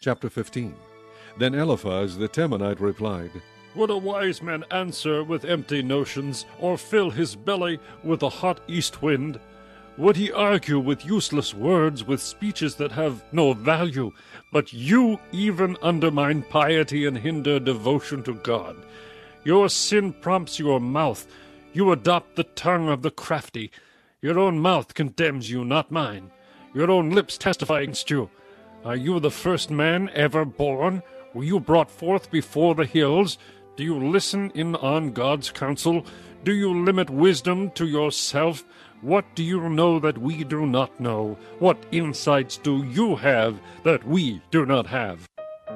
Chapter 15. Then Eliphaz the Temanite replied, Would a wise man answer with empty notions, or fill his belly with a hot east wind? Would he argue with useless words, with speeches that have no value? But you even undermine piety and hinder devotion to God. Your sin prompts your mouth. You adopt the tongue of the crafty. Your own mouth condemns you, not mine. Your own lips testify against you. Are you the first man ever born? Were you brought forth before the hills? Do you listen in on God's counsel? Do you limit wisdom to yourself? What do you know that we do not know? What insights do you have that we do not have?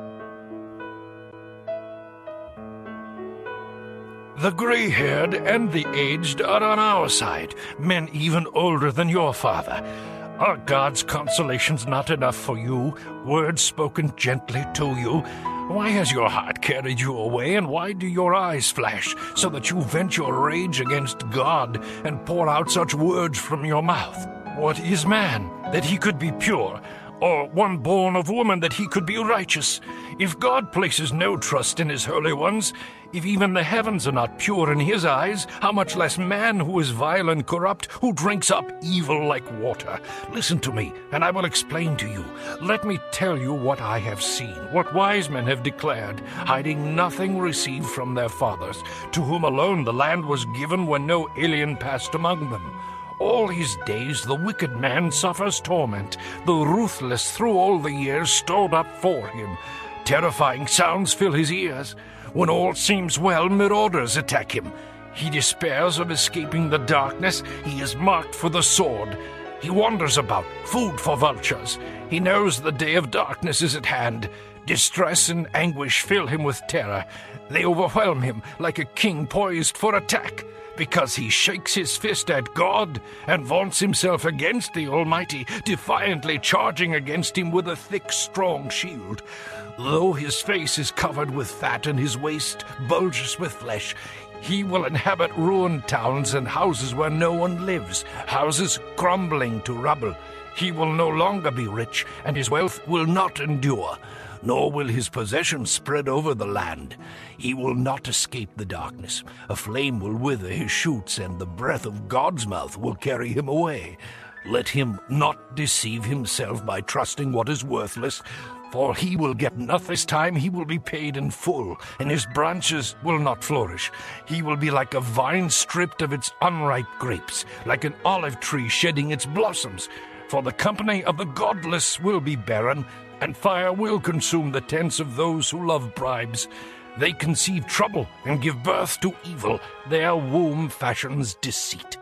The gray-haired and the aged are on our side, men even older than your father. Are God's consolations not enough for you, words spoken gently to you? Why has your heart carried you away, and why do your eyes flash, so that you vent your rage against God and pour out such words from your mouth? What is man, that he could be pure, or one born of woman, that he could be righteous? If God places no trust in his holy ones, if even the heavens are not pure in his eyes, how much less man who is vile and corrupt, who drinks up evil like water? Listen to me, and I will explain to you. Let me tell you what I have seen, what wise men have declared, hiding nothing received from their fathers, to whom alone the land was given when no alien passed among them. All his days the wicked man suffers torment, the ruthless through all the years stored up for him. Terrifying sounds fill his ears. When all seems well, marauders attack him. He despairs of escaping the darkness. He is marked for the sword. He wanders about, food for vultures. He knows the day of darkness is at hand. Distress and anguish fill him with terror. They overwhelm him like a king poised for attack, because he shakes his fist at God and vaunts himself against the Almighty, defiantly charging against him with a thick, strong shield. Though his face is covered with fat and his waist bulges with flesh, he will inhabit ruined towns and houses where no one lives, houses crumbling to rubble. He will no longer be rich, and his wealth will not endure, nor will his possessions spread over the land. He will not escape the darkness. A flame will wither his shoots, and the breath of God's mouth will carry him away. Let him not deceive himself by trusting what is worthless, for he will get nothing. This time he will be paid in full, and his branches will not flourish. He will be like a vine stripped of its unripe grapes, like an olive tree shedding its blossoms. For the company of the godless will be barren, and fire will consume the tents of those who love bribes. They conceive trouble and give birth to evil. Their womb fashions deceit.